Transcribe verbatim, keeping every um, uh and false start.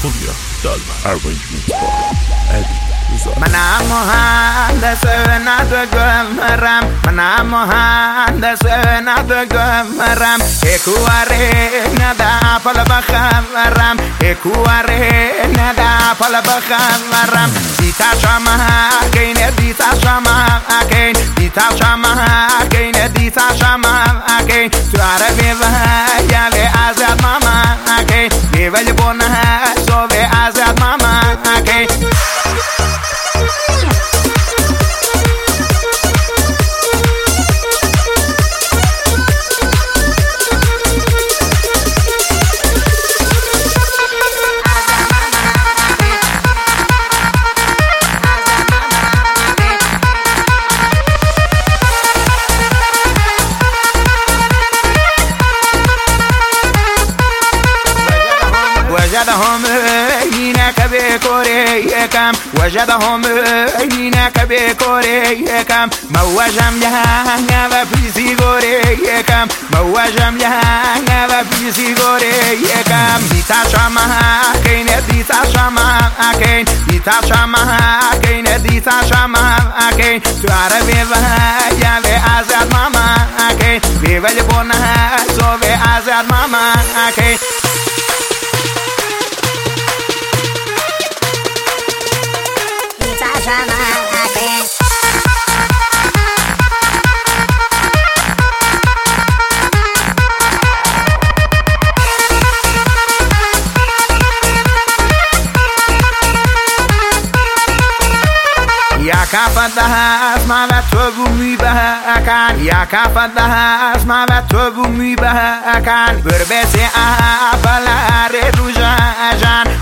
خوبیا دالمن arrangements با ادی رضا. منم مهندس ندگمرم، منم مهندس ندگمرم، اکواره ندا پل بخورم، اکواره ندا پل بخورم. دیتا شما کین، دیتا شما کین، دیتا شما کین، دیتا شما کین. تو عربی و یاله ازاد ماما کین، دیوال بونه سوی ازاد ماما کین. وجدهم هناك بكوريكم، وجدهم هناك بكوريكم، موجم لها في سيغوريكم، موجم لها في سيغوريكم. ديتا شما كين، ديتا شما كين، ديتا شما كين، ديتا شما كين. تو عربي ويا لأزاد ماما كين، بيبل بونها سوي أزاد ماما كين. يا كافدها اسمع بتوبومي بها كان، يا كافدها اسمع بتوبومي بها كان. بربسي أفلا رجوجا جان،